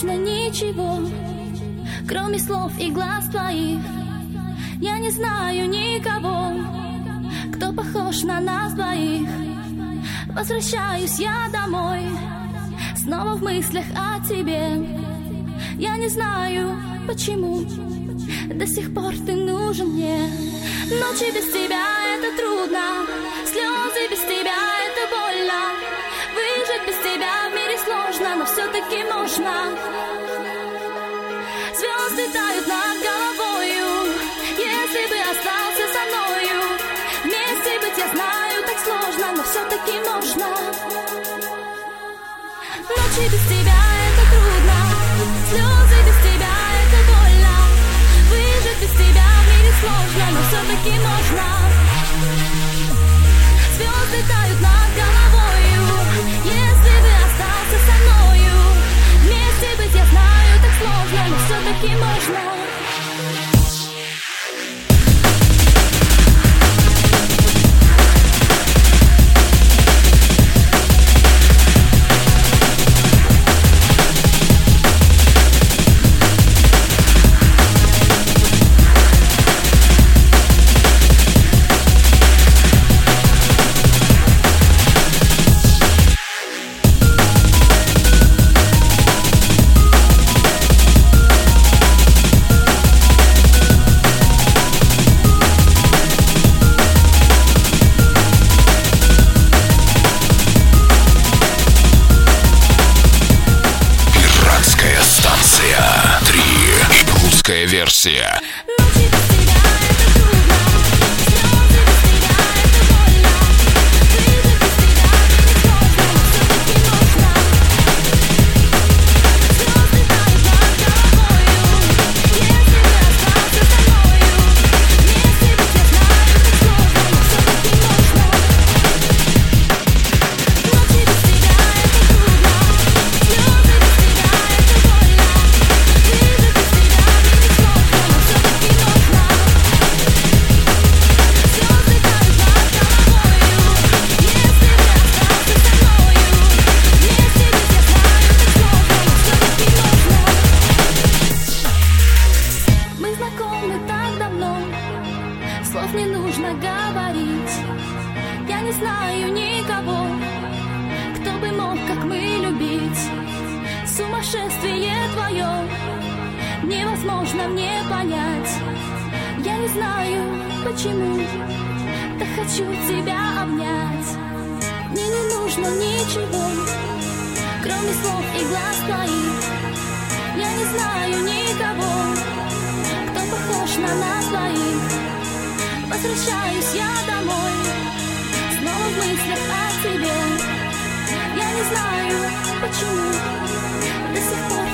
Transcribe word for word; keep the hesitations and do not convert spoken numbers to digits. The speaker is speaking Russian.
нужно ничего, кроме слов и глаз твоих. Я не знаю никого, кто похож на нас двоих. Возвращаюсь я домой, снова в мыслях о тебе. Я не знаю, почему до сих пор ты нужен мне. Ночи без тебя это трудно, слезы без тебя это больно. Выжить без тебя в мире сложно, но все-таки можно. Звезды тают над головою, если бы остался со мною. Вместе быть, я знаю, так сложно, но все-таки можно. Ночи без тебя это трудно, слезы без тебя это больно. Выжить без тебя в мире сложно, но все-таки можно. Звезды тают над головою, если бы остался со мною. Вместе быть, я знаю, так сложно, но все-таки можно. Версия. Слов не нужно говорить. Я не знаю никого, кто бы мог, как мы, любить. Сумасшествие твое невозможно мне понять. Я не знаю, почему, так хочу тебя обнять. Мне не нужно ничего, кроме слов и глаз твоих. Я не знаю никого, кто похож на нас двоих. Возвращаюсь я домой, снова в мыслях о тебе. Я не знаю, почему до сих пор